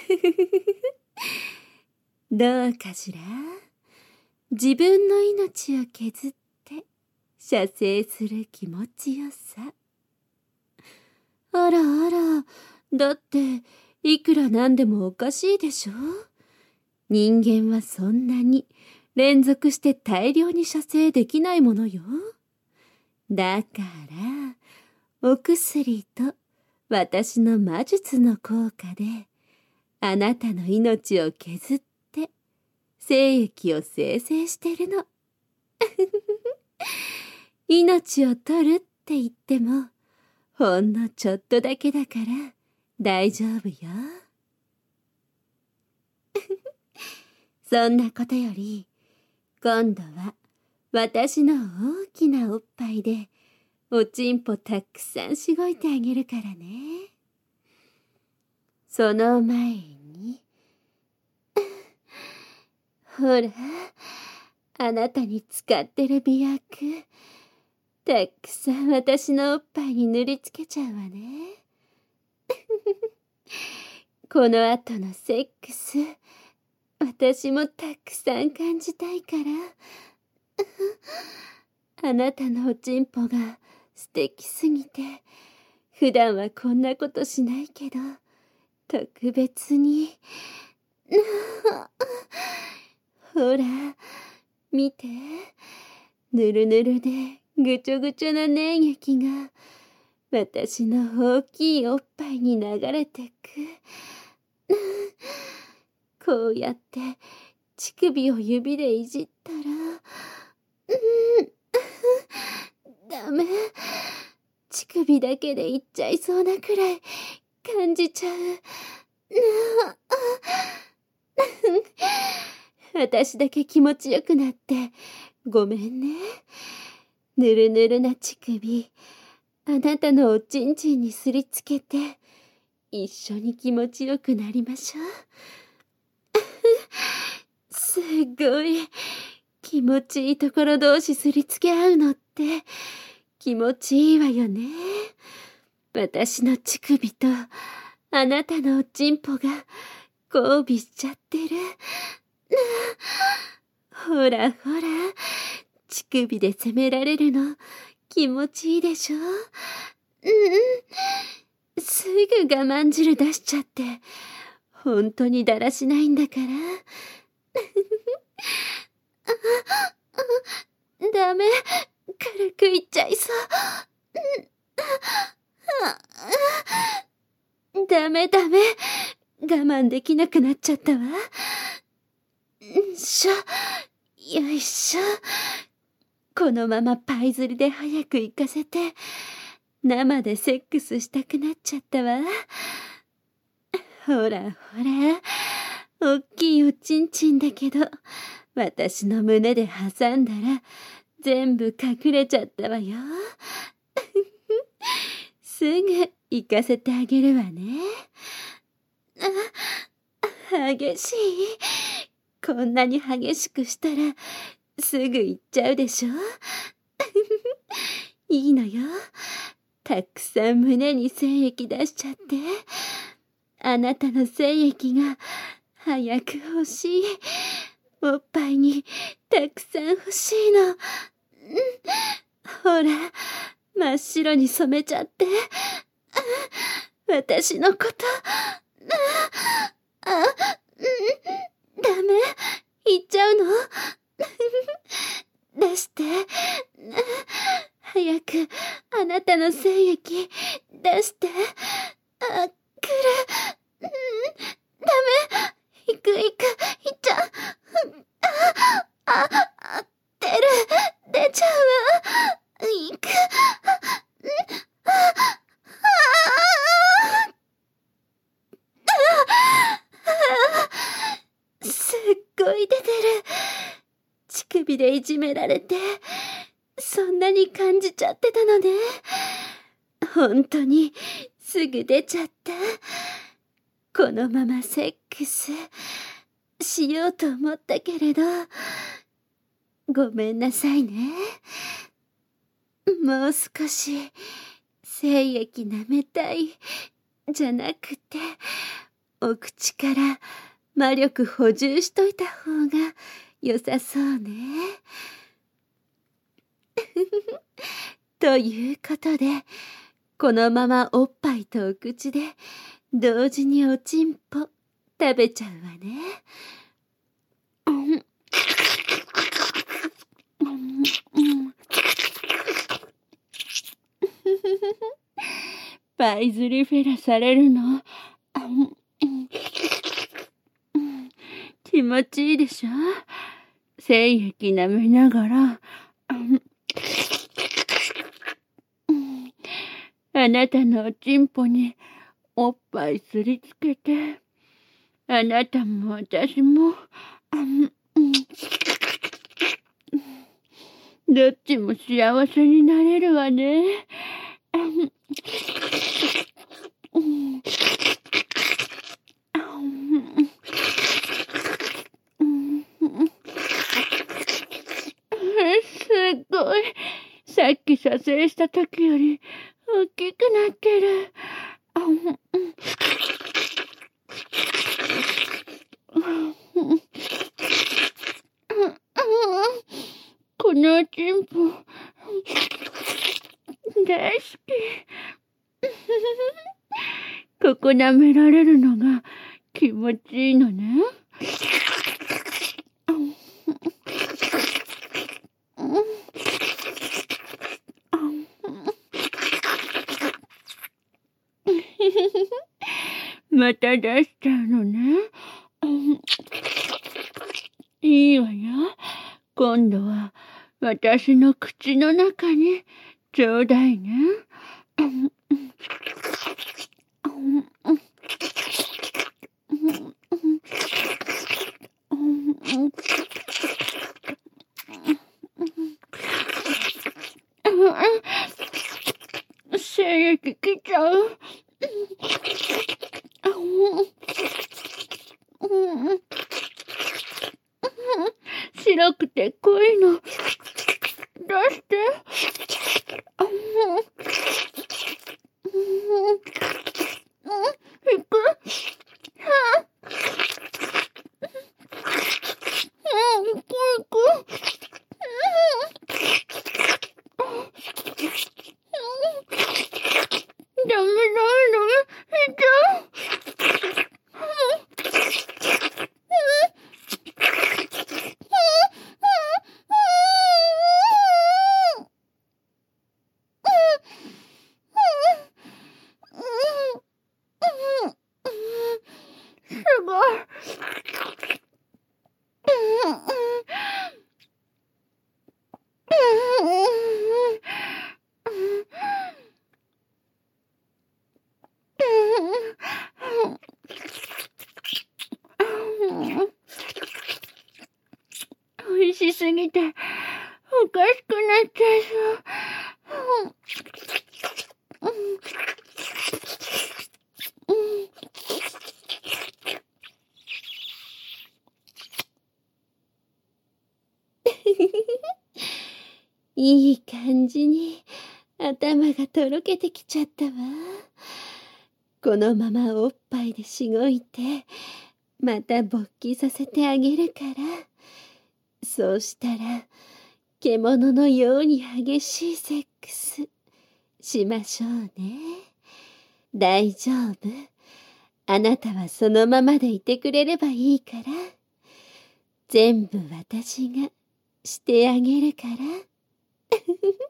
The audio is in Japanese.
どうかしら。自分の命を削って射精する気持ちよさ。あらあら、だっていくらなんでもおかしいでしょ。人間はそんなに連続して大量に射精できないものよ。だからお薬と私の魔術の効果であなたの命を削って精液を生成してるの。命を取るって言ってもほんのちょっとだけだから大丈夫よ。そんなことより今度は私の大きなおっぱいでおちんぽたくさんしごいてあげるからね。その前にほら、あなたに使ってる美薬たくさん私のおっぱいに塗りつけちゃうわね。この後のセックス私もたくさん感じたいから。あなたのおちんぽが素敵すぎて普段はこんなことしないけど特別にほら見て、ぬるぬるでぐちょぐちょな粘液が私の大きいおっぱいに流れてく。こうやって乳首を指でいじったらダメ、乳首だけでいっちゃいそうなくらい感じちゃう。私だけ気持ちよくなってごめんね。ぬるぬるな乳首あなたのおちんちんにすりつけて一緒に気持ちよくなりましょう。すごい気持ちいいところ同士すりつけ合うのって気持ちいいわよね。私の乳首とあなたのおちんぽが交尾しちゃってる。ほらほら、乳首で責められるの気持ちいいでしょ。すぐ我慢汁出しちゃって本当にだらしないんだから。ダメ、軽くいっちゃいそう。ダメダメ、我慢できなくなっちゃったわ。よいしょ。このままパイ釣りで早く行かせて生でセックスしたくなっちゃったわ。ほらほら、おっきいおちんちんだけど私の胸で挟んだら全部隠れちゃったわよ。すぐ行かせてあげるわね。激しい。こんなに激しくしたらすぐ行っちゃうでしょ。いいのよ。たくさん胸に精液出しちゃって。あなたの精液が早く欲しい。おっぱいにたくさん欲しいの。ほら、真っ白に染めちゃって。私のこと。ダメ、言っちゃうの。出して。早くあなたの精液出して。来る。ダメ、行く、行っちゃう。出ちゃうわ。行く。すっごい出てる。乳首でいじめられてそんなに感じちゃってたのね。本当にすぐ出ちゃった。このままセックスしようと思ったけれどごめんなさいね。もう少し精液舐めたいじゃなくてお口から魔力補充しといた方が良さそうね。ということで、このままおっぱいとお口で同時におちんぽ食べちゃうわね。パイズリフェラされるの気持ちいいでしょ。精液舐めながらあなたのおちんぽにおっぱいすりつけて、あなたも私もどっちも幸せになれるわね。すごい。さっき撮影した時より大きくなってる。このおちんぽ大好き。ここ舐められるのが気持ちいいのね。また出しちゃうのね。いいわよ。今度は私の口の中にちょうだいね。精液来ちゃう。白くて濃いの出して。いく？いく。ダメいちゃう。すごい。美味しすぎておかしくなっちゃいそう。いい感じに頭がとろけてきちゃったわ。このままおっぱいでしごいて、また勃起させてあげるから。そうしたら、獣のように激しいセックスしましょうね。大丈夫。あなたはそのままでいてくれればいいから。全部私がしてあげるから。